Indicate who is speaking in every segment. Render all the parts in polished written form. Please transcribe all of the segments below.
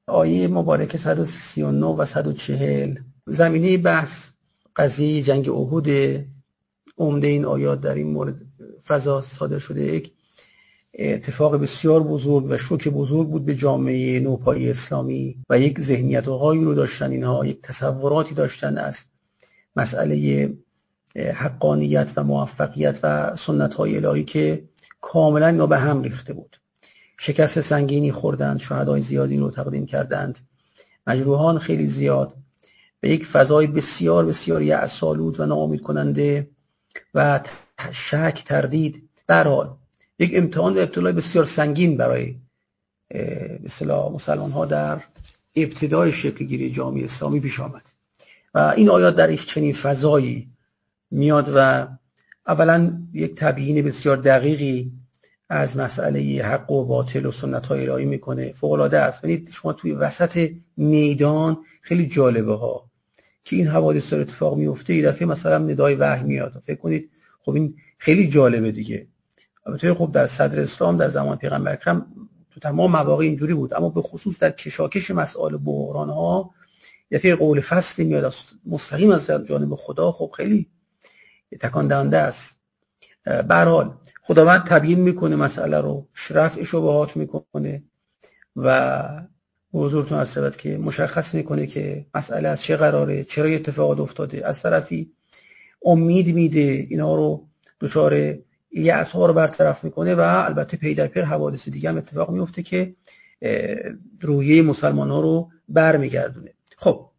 Speaker 1: آیه مبارک 139 و 140 زمینه بحث قضیه جنگ احد. عمده این آیات در این مورد فضا صادر شده یک اتفاق بسیار بزرگ و شوک بزرگ بود به جامعه نوپایی اسلامی و یک ذهنیت هایی رو داشتن، اینها یک تصوراتی داشتن از مسئله حقانیت و موفقیت و سنت های الهی که کاملا یا به هم ریخته بود. شکست سنگینی خوردند، شهدای زیادی رو تقدیم کردند، مجروحان خیلی زیاد، به یک فضای بسیار بسیار یأس‌آلود و ناامید کننده و شک، تردید، به هر حال یک امتحان و ابتلای بسیار سنگین برای به اصطلاح مسلمان ها در ابتدای شکل گیری جامعه اسلامی پیش آمد و این آیات در یک چنین فضایی میاد و اولا یک تبیین بسیار دقیقی از مسئله حق و باطل و سنت های الهی میکنه، فوق العاده است. ببینید شما توی وسط میدان خیلی جالبه ها که این حوادث داره اتفاق میفته، یه دفعه مثلا ندای وحی میاد، فکر کنید خب این خیلی جالبه دیگه. البته خب در صدر اسلام در زمان پیغمبر اکرم تو تمام مواقع اینجوری بود، اما به خصوص در کشاکش مسائل بحران ها یه دفعه قول فصلی میاد مستقیم از جانب خدا، خب خیلی تکان دهنده است. به هر حال خداوند تبیین میکنه مسئله رو، رفع شبهات میکنه و حضورتون هست که مشخص میکنه که مسئله از چه قراره، چرا اتفاقات افتاده. از طرفی امید میده، اینا رو دچار یأس ها رو برطرف میکنه و البته پی در پی حوادث دیگه هم اتفاق میفته که روحیه مسلمان ها رو برمیگردونه. خب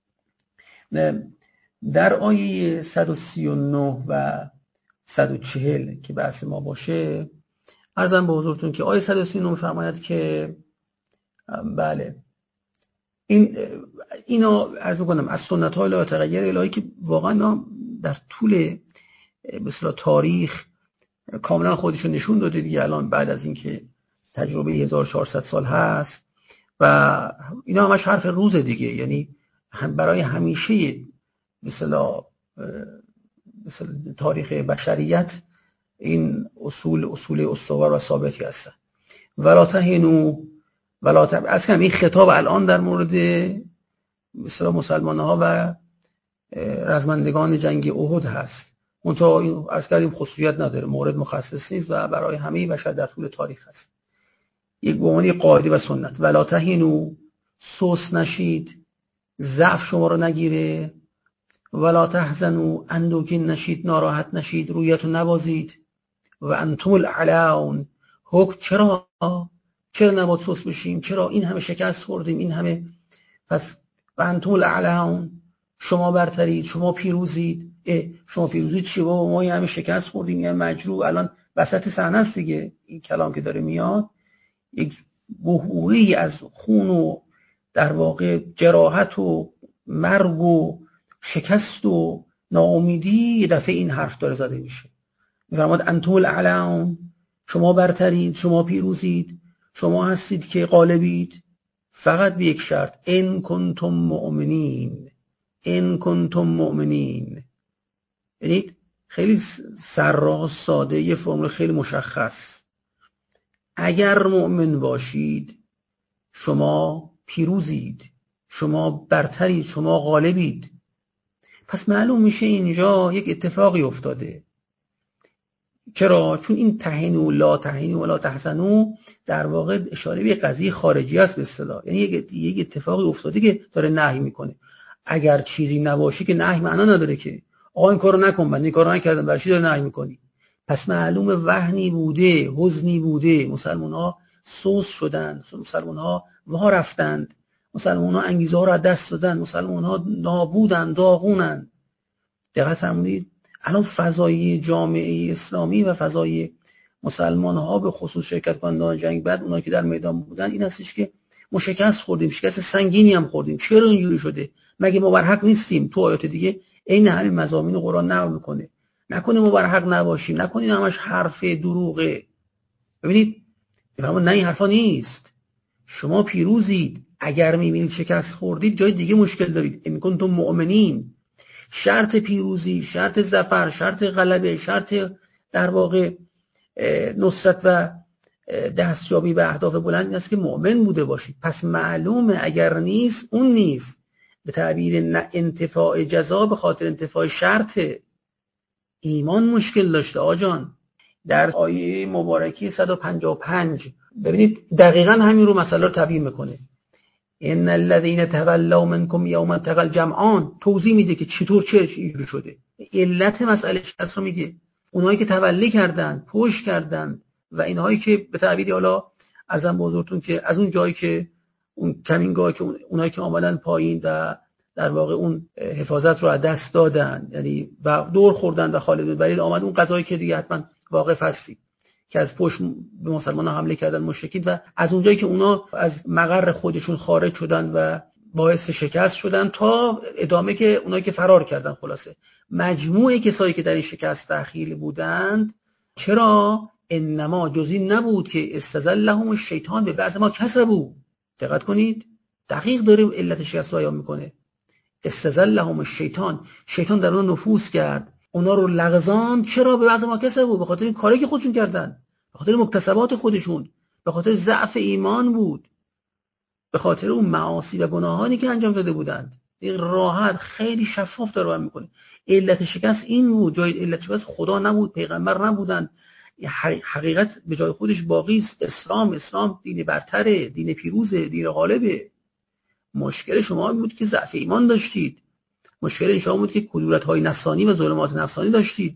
Speaker 1: در آیه 139 و 140 که بحث ما باشه، عرضم به حضورتون که آیه 139 می‌فرماید که بله اینا عرض می‌کنم از سنت‌های لا تغیر الهی که واقعا در طول مثلا تاریخ کاملا خودشو نشون داده دیگه. الان بعد از اینکه تجربه 1400 سال هست و اینا همش حرف روز دیگه، یعنی برای همیشه مثلا تاریخ بشریت این اصول استوار و ثابتی هستن. ولا تهنوا ولا اصلا این خطاب الان در مورد مثلا مسلمان ها و رزمندگان جنگ احد هست، منتها این عرض کردیم خصوصیت نداره، مورد مخصص نیست و برای همه بشر در طول تاریخ هست. یک به عنوان قاعده و سنت، ولا تهنوا، سوس نشید، ضعف شما رو نگیره، ولا تحزنوا، اندوهگین نشید، ناراحت نشید، رویتو نبازید، و انتم الاعلون، حکم چرا نباید سوس بشیم، چرا این همه شکست خوردیم، این همه، پس و انتم الاعلون، شما برترید، شما پیروزید. شما پیروزید چی بابا، ما همه شکست خوردیم، یه مجروح الان وسط صحنه است دیگه. این کلام که داره میاد یک بحبوحی از خون و در واقع جراحت و مرگ و شکست و ناامیدی، یه دفعه این حرف داره زده میشه. میفرماد انتم الاعلون، شما برترید، شما پیروزید، شما هستید که غالبید، فقط به یک شرط، ان کنتم مؤمنین. ان کنتم مؤمنین یعنی خیلی سراح ساده، یه فرمول خیلی مشخص. اگر مؤمن باشید شما پیروزید، شما برترید، شما غالبید. پس معلوم میشه اینجا یک اتفاقی افتاده. چرا؟ چون این تهنوا لا تهنوا ولا تحزنوا در واقع اشاره به قضیه خارجی است به اصطلاح، یعنی یک اتفاقی افتاده که داره نهی میکنه. اگر چیزی نباشه که نهی معنا نداره که آقا این کارو نکن، من این کارو نکردم، برای چی داره نهی میکنی؟ پس معلومه وهنی بوده، حزنی بوده، مسلمان‌ها سوس شدن، مسلمان‌ها وا رفتند، مسلمان‌ها انگیزه ها رو از دست دادن، مسلمان‌ها نابودن، داغونن. دقت فرمودید؟ الان فضای جامعه اسلامی و فضای مسلمان ها به خصوص شرکت کنندگان جنگ، بعد اونایی که در میدان بودن، این هستش که ما شکست خوردیم، شکست سنگینی هم خوردیم. چرا اینجوری شده؟ مگه ما بر حق نیستیم؟ تو آیات دیگه عین همین مضامین قرآن نقل میکنه، نکنه ما بر حق نباشیم، نکنید همش حرف دروغه. ببینید نه، این حرفا نیست. شما پیروزید، اگر میبینید شکست خوردید جای دیگه مشکل دارید. ان کنتم مؤمنین، شرط پیروزی، شرط ظفر، شرط غلبه، شرط در واقع نصرت و دستیابی به اهداف بلند این است که مؤمن بوده باشید. پس معلومه اگر نیست اون نیست. به تعبیر انتفاع جزا به خاطر انتفاع شرطه. ایمان مشکل داشته آجان. در آیه مبارکی 155 ببینید دقیقاً همین رو مسئله رو تبیین میکنه. ان الذين تولوا منكم يوم التقى الجمعان توضیح میده که چطور چه اینجوری شده. علت مسئله شکست رو میگه. اونایی که تولی کردن، پشت کردن و اینهایی که به تعبیری حالا ارزم به حضورتون که از اون جایی که اون کمینگاه که اونایی که آمدن پایین و در واقع اون حفاظت رو از دست دادن، یعنی و دور خوردن و خالد بن ولید آمد اون قضایی که دیگه حتما واقف هستی که از پشت به مسلمان‌ها حمله کردن مشرکین و از اونجایی که اونا از مقر خودشون خارج شدن و باعث شکست شدن تا ادامه که اونایی که فرار کردن. خلاصه مجموعه کسایی که در این شکست دخیل بودند، چرا انما جزئی نبود که استزلهم الشیطان به بعض ما کسبوا. دقت کنید دقیق داره علت شکست بیان میکنه. استزلهم الشیطان، شیطان در اون نفوذ کرد، اونا رو لغزان. چرا به بعض ما کسبوا؟ به خاطر این کاری که خودشون کردن، به خاطر مکتسبات خودشون، به خاطر ضعف ایمان بود، به خاطر اون معاصی و گناهانی که انجام داده بودند. این راحت خیلی شفاف داره بیان میکنه. علت شکست این بود. جای علت شکست خدا نبود، پیغمبر نبودند. حقیقت به جای خودش باقی است. اسلام دین برتره، دین پیروزه، دین غالبه. مشکل شما بود که ضعف ایمان داشتید. مشکل شما بود که کدورت‌های نفسانی و ظلمات نفسانی داشتید.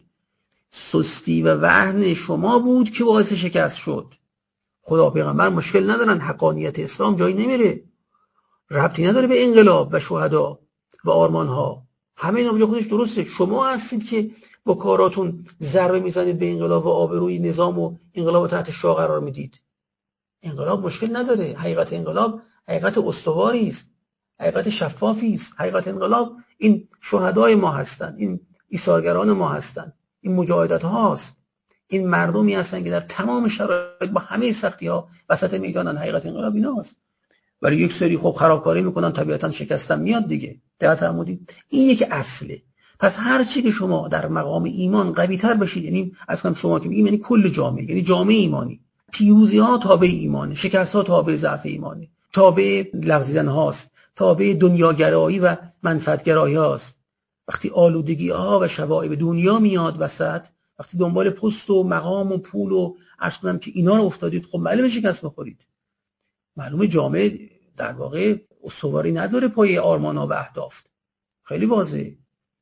Speaker 1: سستی و وهن شما بود که باعث شکست شد. خدا پیغمبر مشکل ندارن، حقانیت اسلام جایی نمیره، ربطی نداره به انقلاب و شهدا و آرمان‌ها. همه اینا به خودش درسته. شما هستید که با کاراتون ضربه میزنید به انقلاب و آبروی نظام و انقلاب تحت شعار قرار میدید. انقلاب مشکل نداره. حقیقت انقلاب حقیقت استواری است، حقیقت شفافی است. حقیقت انقلاب این شهدای ما هستند، این ایثارگران ما هستند، این مجاهدت هاست، این مردمی هستند که در تمام شرایط با همه سختی ها وسط میدانن. حقیقت انقلاب ایناست. ولی یک سری خب خرابکاری میکنن، طبیعتا شکستن میاد دیگه. دقت فرمودید؟ این یک اصله. پس هر چی که شما در مقام ایمان قوی تر بشید، یعنی اصلا شما که میگیم یعنی کل جامعه، یعنی جامعه ایمانی، پیروزی ها تابع ایمانه، شکست ها تابع ضعف ایمانه، تابع لغزیدن هاست، تابع دنیاگرایی و منفعتگرایی هاست. وقتی آلودگی ها و شوائب دنیا میاد وسط، وقتی دنبال پست و مقام و پول و عرض کنم که اینا رو افتادید، خب معلومه شکست میخورید. معلومه جامعه در واقع استواری نداره پای آرمان ها و اهداف. خیلی واضحه.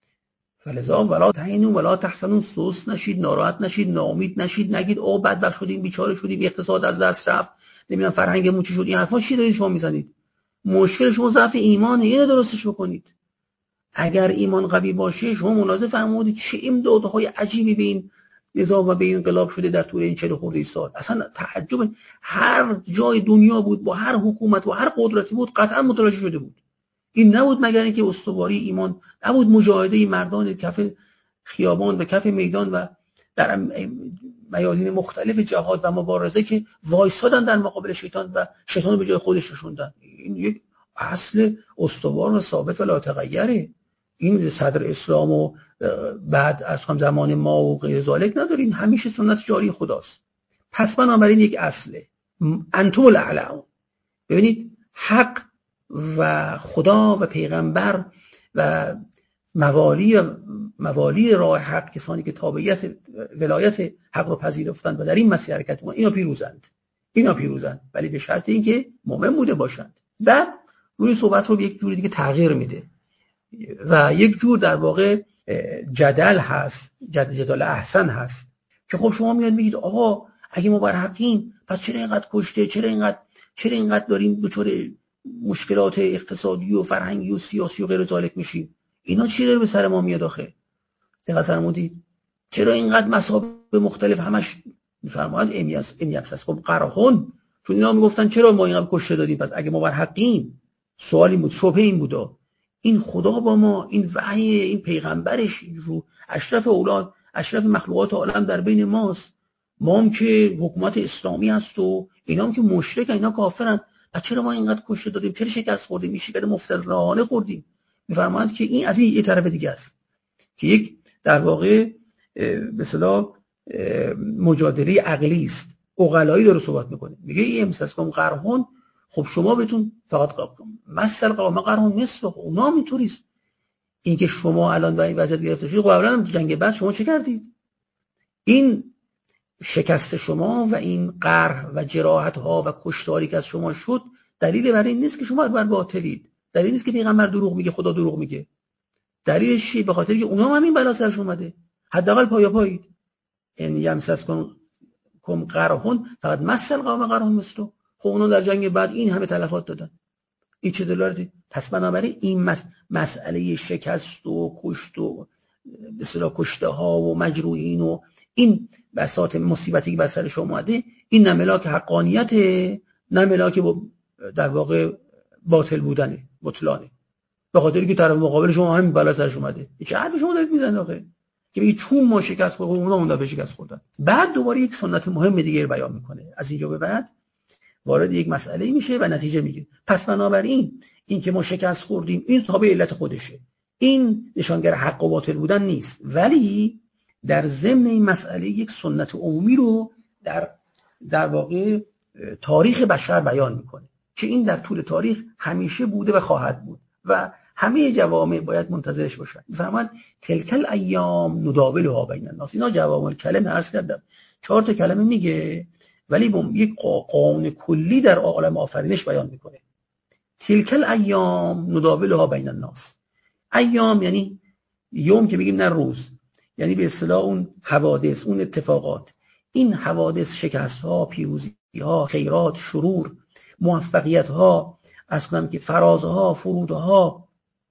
Speaker 1: فلذا ولا تهینوا ولا تحزنوا، سست نشید، ناراحت نشید، ناامید نشید، نگید او بدبخت شدیم، بیچاره شدیم، اقتصاد از دست رفت، نمیدونم فرهنگمون چی شد. این حرفا چی دارید شما میزنید؟ مشکل شما ضعف ایمانه. اینو درستش بکنید. اگر ایمان قوی باشه، شما ملاحظه فرمودید چه امدادهای عجیبی به این نظام و به این انقلاب شده در طول این 40 خورده سال. اصلا تعجب، هر جای دنیا بود با هر حکومت و هر قدرتی بود قطعا متلاشی شده بود. این نبود مگر اینکه استواری ایمان نبود، مجاهده مردان کف خیابان و کف میدان و در میادین مختلف جهاد و مبارزه که وایسادن در مقابل شیطان و شیطان به جای خودش نشوندن. این یک اصل استوار و ثابت و لا تغیره. این صدر اسلام و بعد از زمان ما و غیر ذالک نداریم، همیشه سنت جاری خداست. پس بنابراین یک اصله. انتم الاعلون. ببینید حق و خدا و پیغمبر و موالی راه حق، کسانی که تابعیت ولایت حق رو پذیرفتند و در این مسیر حرکت می‌کنند، اینا پیروزند، ولی به شرط اینکه مؤمن بوده باشند. و روی صحبت رو یک جوری دیگه تغییر میده و یک جور در واقع جدل هست، جدال احسن هست که خب شما میاد میگید آقا اگه ما بر حقیم، پس چرا اینقدر کشته، چرا اینقدر داریم دچار مشکلات اقتصادی و فرهنگی و سیاسی و غیر ذالک میشیم؟ اینا چی داره به سر ما میاد آخه؟ دقت فرمودید؟ چرا اینقدر مصائب مختلف همش میفرماید امیاکس خب قرهون، چون اینا میگفتن چرا ما اینقدر کشته دادیم؟ پس اگه ما بر حقیم، سوالی بود، شبهه این بود، این خدا با ما، این وحی این پیغمبرش رو اشرف اولاد، اشرف مخلوقات عالم در بین ماست، ما هم که حکومت اسلامی هست و اینا هم که مشرک، اینا کافرن، پس چرا ما اینقدر کشته دادیم؟ چرا شکست خوردیم؟ این شکست مفتضحانه خوردیم. میفرمایند که این از این یه طرف دیگه است که یک در واقع به اصطلاح مجادله عقلی است عقلایی داره صحبت میکنه، میگه یمسسکم قرحون، خب شما بهتون فقط مثل قوم قرحون نصف، اونا هم اینطوریست. اینکه شما الان به این وضعیت گرفته شدید، قبلا جنگ بعد شما چه کردید؟ این شکست شما و این قرح و جراحت ها و کشتاری که از شما شد دلیل برای این نیست که شما بر باطلید، دلیل نیست که پیغمبر دروغ میگه، خدا دروغ میگه. دلیلش چیه؟ به خاطر که اونها هم این بلا سرش اومده. حداقل پایید. ان یمسسکم قرحون فقط مثل قوم قرحون مثل. خب اونا در جنگ بعد این همه تلفات دادن. این چه دلاله؟ پس بنابراین این مسئله شکست و کشت و به اصطلاح کشته ها و مجروحین و این بساط مصیبتی که بر سرش اومده، این نه ملاک حقانیت، نه ملاک در واقع باطل بودنه، بطلانه. به خاطر که طرف مقابل شما همین بلا سرش اومده. چه حرفی شما دارید میزنید آخه؟ که میگه چون ما شکست خوردیم، اونا اون دفعه شکست خوردن. بعد دوباره یک سنت مهم دیگه رو بیان میکنه. از اینجا به بعد وارد یک مسئله میشه و نتیجه میگیره. پس بنابراین این که ما شکست خوردیم این تابع علت خودشه، این نشانگر حق و باطل بودن نیست، ولی در ضمن این مسئله یک سنت عمومی رو در واقع تاریخ بشر بیان میکنه که این در طول تاریخ همیشه بوده و خواهد بود و همه جوامع باید منتظرش باشن. میفرماید تلک الایام نداولها بین الناس. اینا جوامع کلمه عرض کردم، 4 تا کلمه میگه ولی با یک قانون کلی در عالم آفرینش بیان میکنه. تلک الایام نداولها بین الناس. ایام یعنی یوم که بگیم نه روز، یعنی به اصطلاح اون حوادث، اون اتفاقات، این حوادث، شکست ها، پیروزی ها، خیرات، شرور، موفقیت ها، از کنم که فرازها، فرودها،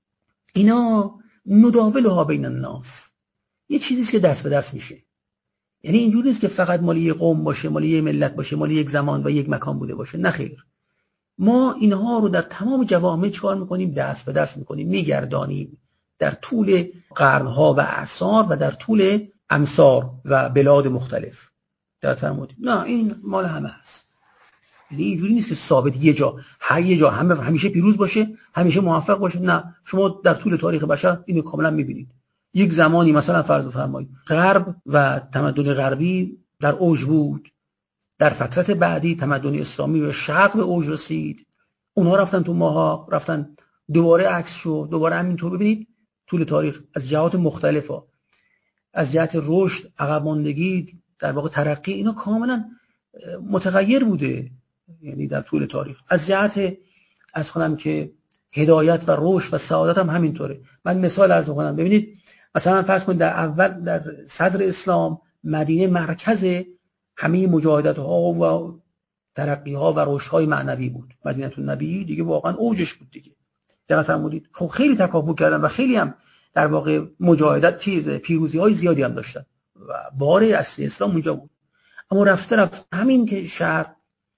Speaker 1: اینا نداولها بین الناس، یه چیزیست که دست به دست میشه. یعنی اینجوری نیست که فقط مال یک قوم باشه، مال یک ملت باشه، مال یک زمان و یک مکان بوده باشه. نه خیر، ما اینها رو در تمام جوامع چکار میکنیم؟ دست به دست میکنیم، میگردانیم در طول قرنها و اعصار و در طول امصار و بلاد مختلف. در فرمودید نه این مال همه هست. یعنی اینجوری نیست که ثابت یه جا همیشه پیروز باشه، همیشه موفق باشه. نه، شما در طول تاریخ بشر اینو کاملا میبینید. یک زمانی مثلا فرض بفرمایید غرب و تمدن غربی در اوج بود، در فترت بعدی تمدن اسلامی و شرق به اوج رسید، اونها رفتن تو ماها، رفتن دوباره عکس شد، دوباره همینطور. ببینید طول تاریخ از جهات مختلفا، از جهت رشد، عقب ماندگی، در واقع ترقی، اینا کاملا متغیر بوده. یعنی در طول تاریخ از جهت از خودم که هدایت و رشد و سعادت هم همینطوره. من مثال عرض می‌کنم. ببینید مثلا فرض کنید در صدر اسلام مدینه مرکز همه مجاهدت ها و ترقی ها و رشد های معنوی بود. مدینه النبی دیگه واقعا اوجش بود دیگه. دقت فرمودید؟ خب خیلی تکاپو کردن و خیلی هم در واقع مجاهدت پیروزی های زیادی هم داشتن و بار اصلی اسلام اونجا بود. اما رفته همین که شهر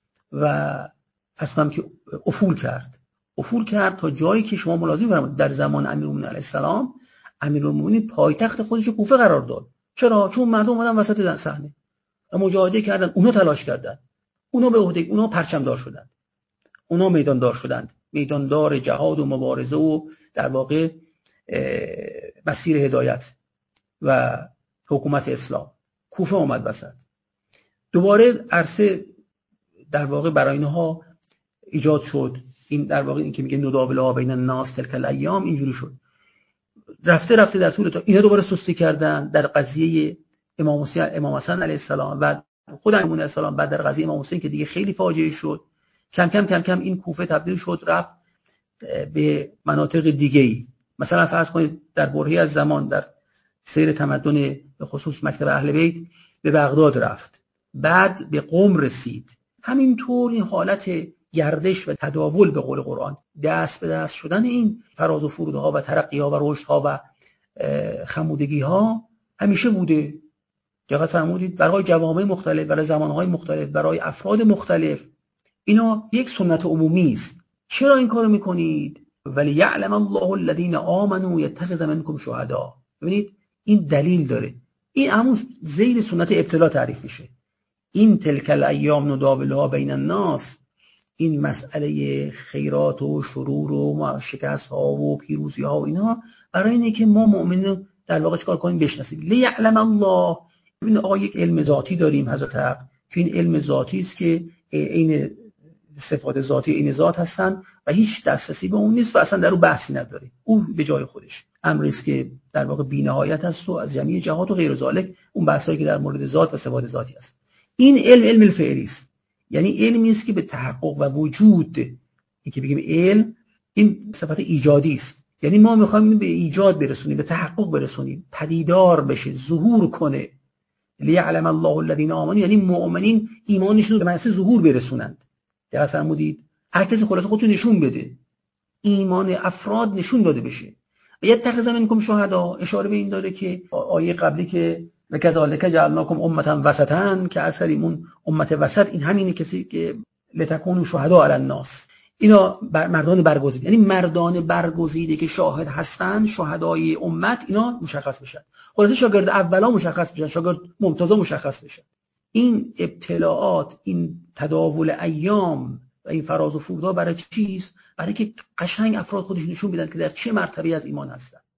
Speaker 1: و اصلا که افول کرد تا جایی که شما ملاحظه فرمودید در زمان امیرالمومنین علیه السلام، امیرالمومنین پایتخت خودش رو کوفه قرار داد. چرا؟ چون مردم اومدن وسط صحنه مجاهده کردن، اونا تلاش کردن، اونا به عهده، اونا پرچمدار شدند، اونا میداندار شدند، میداندار جهاد و مبارزه و در واقع مسیر هدایت و حکومت اسلام. کوفه اومد وسط. دوباره عرصه در واقع برای اینها ایجاد شد. این در واقع این که میگه نداولها بین الناس تلک الایام اینجوری شد. رفته در طول تا اینا دوباره سستی کردن در قضیه امام حسن علیه السلام و خود امام علیه السلام. بعد در قضیه امام حسین که دیگه خیلی فاجعه شد، کم کم این کوفه تبدیل شد رفت به مناطق دیگه‌ای. مثلا فرض کنید در برهه‌ای از زمان در سیر تمدن به خصوص مکتب اهل بیت به بغداد رفت، بعد به قم رسید. همینطور این حالت گردش و تداول به قول قرآن، دست به دست شدن این فراز و فرودها و ترقی‌ها و رشدها و خمودگی‌ها همیشه بوده. دقت فرمودید؟ برای جوامع مختلف، برای زمانهای مختلف، برای افراد مختلف. اینا یک سنت عمومی است. چرا این کارو میکنید؟ ولی یعلم الله الذین آمنوا یتخذ منکم شهدا. ببینید این دلیل داره. این همون زیر سنت ابتلا تعریف میشه. این تلک الایام نداولها بین الناس، این مسئله خیرات و شرور و شکست ها و پیروزی ها و اینا برای اینه که ما مؤمنین در واقع چیکار کنیم؟ بشناسیم. لیعلم الله. ببین آقا یک علم ذاتی داریم حضرت حق که این علم ذاتی است که عین صفات ذاتی عین ذات هستن و هیچ دسترسی به اون نیست و اصلا در اون بحثی نداره. اون به جای خودش امری است که در واقع بی‌نهایت است و از جمعی جهات و غیر ذالک، اون بحثایی که در مورد ذات و صفات ذاتی است. این علم الفعلی است، یعنی علمی است که به تحقق و وجود، این که بگیم علم، این صفت ایجادی است، یعنی ما می‌خوایم اینو به ایجاد برسونیم، به تحقق برسونیم، پدیدار بشه، ظهور کنه. لیعلم الله الذین آمنوا، یعنی مؤمنین ایمانشون رو به معنی ظهور برسونند. دقت فرمودید؟ هر کسی خلاص خودشو نشون بده، ایمان افراد نشون داده بشه. و یتخذ منکم شهدا اشاره به این داره که آیه قبلی که وکذالک جعلناکم امه وسطا که عرض کردیم اون امت وسط این همینی کسی که لتکونوا شهدا علی الناس، اینا مردان برگزیده، یعنی مردان برگزیده که شاهد هستن، شهدای امت، اینا مشخص بشن. خلاص شاگرد اولا مشخص بشن، شاگرد ممتازا مشخص بشن. این ابتلاعات، این تداول ایام و این فراز و فرودها برای چیست؟ برای که قشنگ افراد خودشون نشون بدن که در چه مرتبه از ایمان هستن.